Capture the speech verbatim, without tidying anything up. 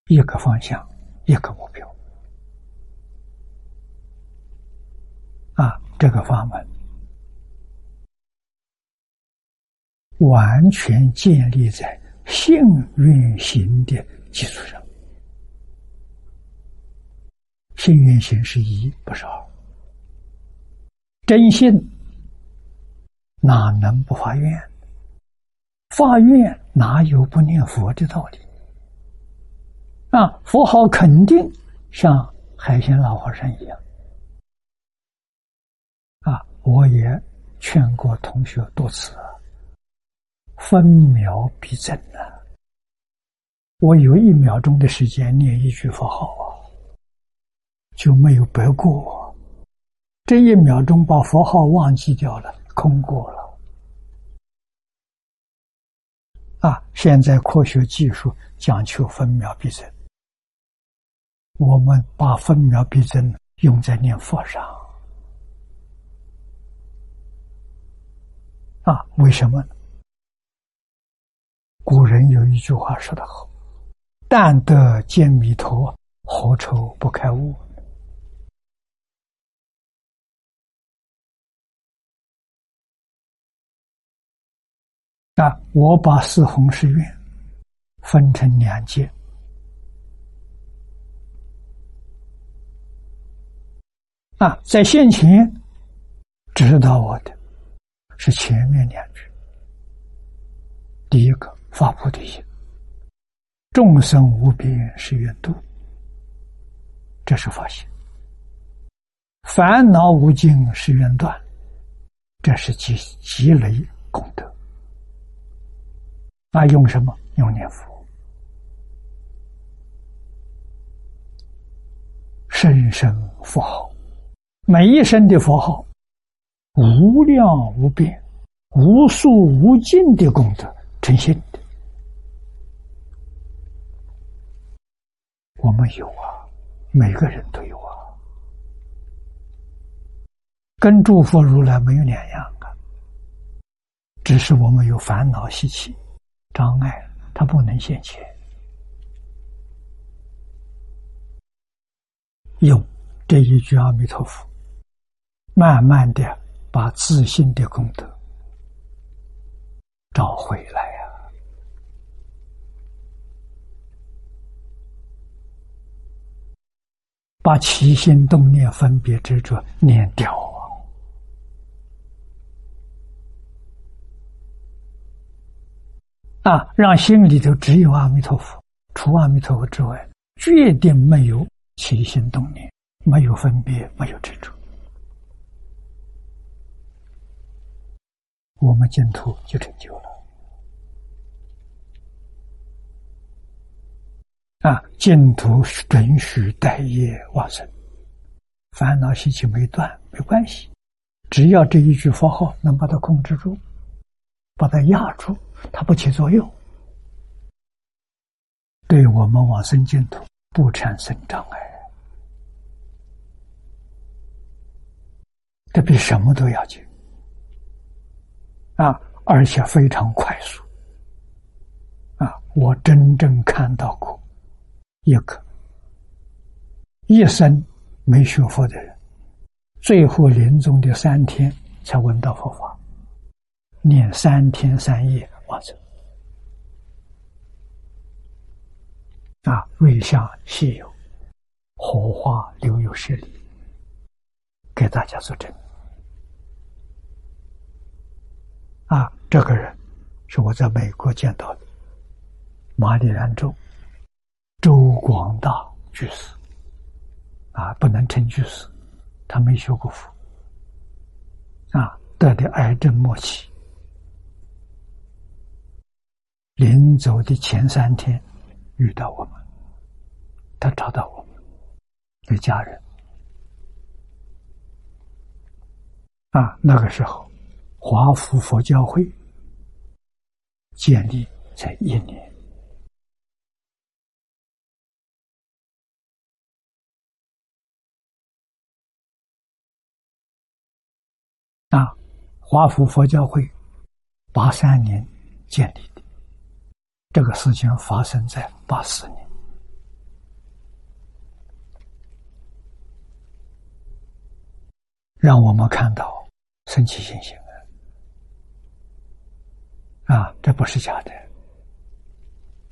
一个方向，一个目标。啊，这个法门完全建立在幸运行的基础上。幸运行是一，不是二。真信哪能不发愿？发愿哪有不念佛的道理？啊，佛号肯定像海鲜老和尚一样。啊，我也劝过同学多次啊，分秒必争啊！我有一秒钟的时间念一句佛号啊，就没有白过。这一秒钟把佛号忘记掉了，空过了。啊，现在科学技术讲求分秒必争，我们把分秒必争用在念佛上。啊，为什么呢？古人有一句话说得好：“但得见弥陀，何愁不开悟？”啊，我把四弘誓愿分成两节。啊，在现前指导我的是前面两句。第一个，发菩提心，众生无边誓愿度，这是发心；烦恼无尽誓愿断，这是积积累功德。那用什么？用念佛，声声佛号，每一声的佛号无量无边无数无尽的功德呈现的。我们有啊，每个人都有啊，跟诸佛如来没有两样啊，只是我们有烦恼习气障碍，它不能现前。用这一句阿弥陀佛，慢慢的把自信的功德找回来啊！把起心动念分别执着念掉啊！啊，让心里头只有阿弥陀佛，除阿弥陀佛之外，决定没有起心动念，没有分别，没有执着，我们净土就成就了。啊，净土准许待业往生，烦恼习气没断没关系，只要这一句佛号能把它控制住，把它压住，它不起作用，对我们往生净土不产生障碍。这比什么都要紧啊！而且非常快速啊！我真正看到过一个一生没学佛的人，最后临终的三天才闻到佛法，念三天三夜往生。啊，瑞相稀有，火化留有实例，给大家作证。啊，这个人是我在美国见到的，马里兰州周广大居士。啊，不能称居士，他没学过佛。啊，得的癌症末期，临走的前三天遇到我们，他找到我们的家人。啊，那个时候华福佛教会建立才一年。啊，华福佛教会八三年建立的，这个事情发生在八四年。 让我们看到生起信心啊！啊，这不是假的。